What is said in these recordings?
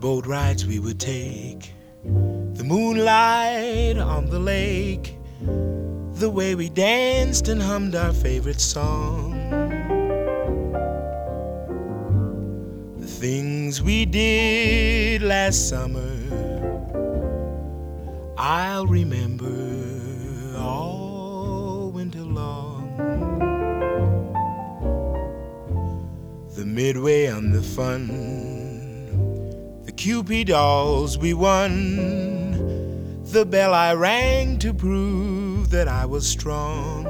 boat rides we would take, the moonlight on the lake, the way we danced and hummed our favorite song, the things we did last summer, I'll remember all winter long. The midway on the fun, the Cupid dolls we won, the bell I rang to prove that I was strong,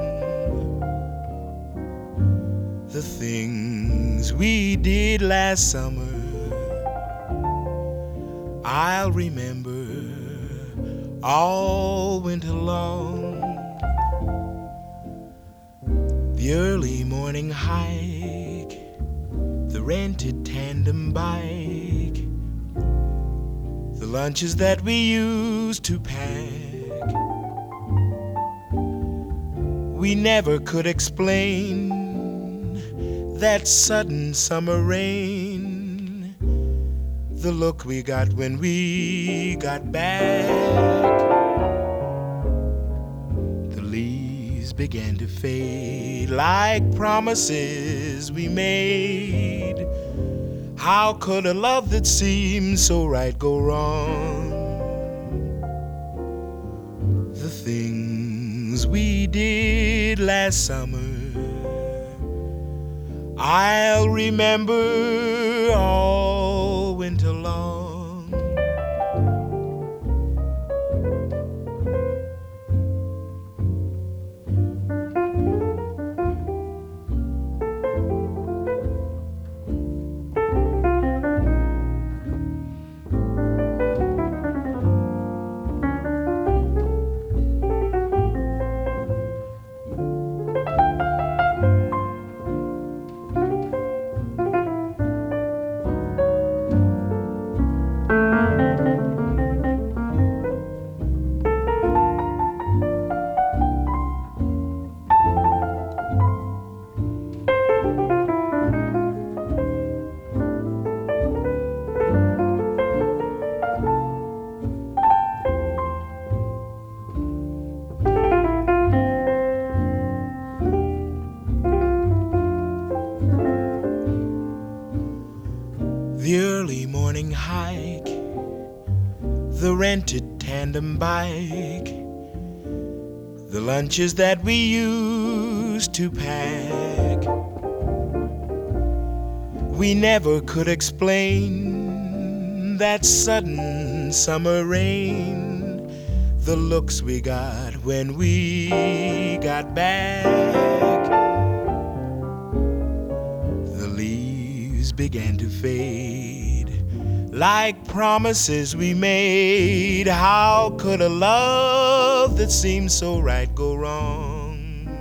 the things we did last summer, I'll remember all winter long. The early morning hike, the rented tandem bike, the lunches that we used to pack, we never could explain that sudden summer rain, the look we got when we got back. The leaves began to fade like promises we made. How could a love that seemed so right go wrong? The things we did last summer, I'll remember all winter long. The early morning hike, the rented tandem bike, the lunches that we used to pack, we never could explain that sudden summer rain, the looks we got when we got back. The leaves began to fade like promises we made. How could a love that seemed so right go wrong?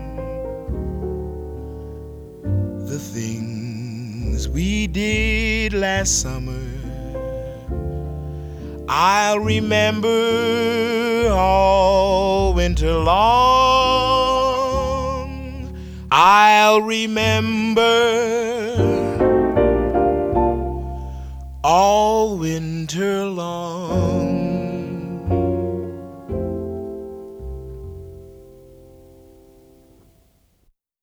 The things we did last summer, I'll remember all winter long. I'll remember all winter long.